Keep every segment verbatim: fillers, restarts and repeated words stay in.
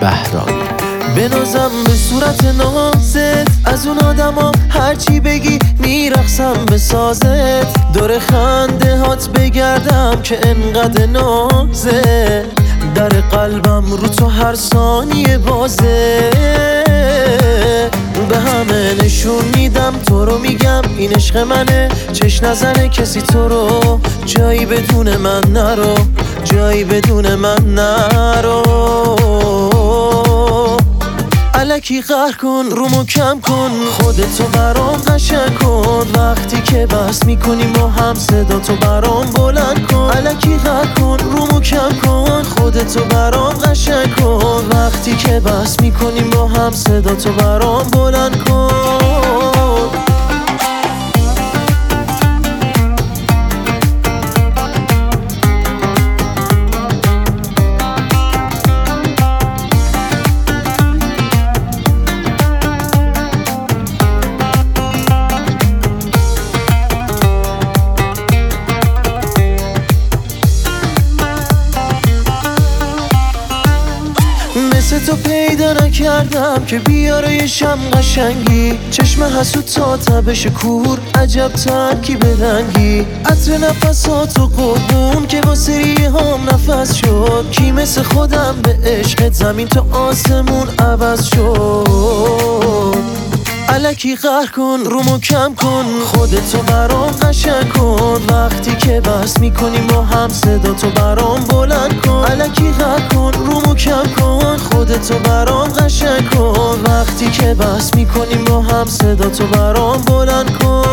بهرامی. بنازم به صورت نازت، از اون آدما هرچی بگی میرقصم به سازت. دور خنده هات بگردم که انقدر نازه، در قلبم رو تو هر ثانیه بازه. به همه نشون میدم تو رو، میگم این عشق منه، چش نزنه کسی تو رو، جایی بدون من نرو، جایی بدون من نرو. الکی قهر کن رومو کم کن، خودتو برام قشنگ کن، وقتی که بس میکنیم با هم صداتو برام بلند کن. الکی قهر کن رومو کم کن، خودتو برام قشنگ کن، وقتی که بس میکنیم با هم صداتو برام بلند کن. مثل تو پیدا نکردم که بیاره یه شم قشنگی، چشم حسود تا تبش کور، عجب ترکیب رنگی، عطر نفساتو قربون که واسه ریه هم نفس شد. کی مثل خودم به عشقت زمین تا آسمون عوض شد. الکی قهر کن رومو کم کن، خودتو برام قشنگ کن، وقتی که بس میکنیم با هم صداتو برام بلند کن. الکی قهر کن رومو کم کن، خودتو برام قشنگ کن، وقتی که بس میکنیم با هم صداتو برام بلند کن.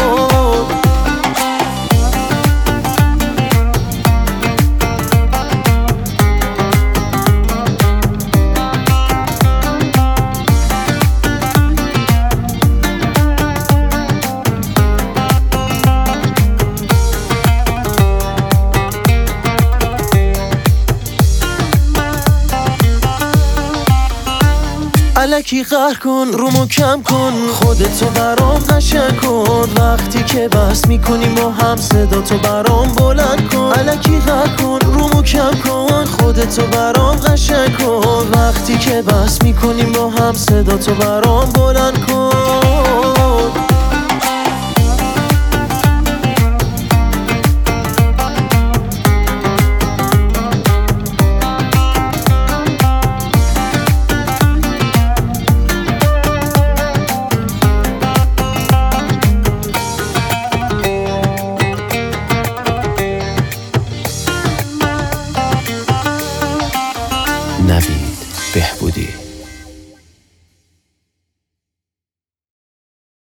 الکی قهر کن رومو کم کن، خودتو برام قشنگ کن، وقتی که بس میکنیم با هم صداتو برام بلند کن. الکی قهر کن رومو کم کن، خودتو برام قشنگ کن، وقتی که بس میکنیم با هم صداتو برام بلند کن.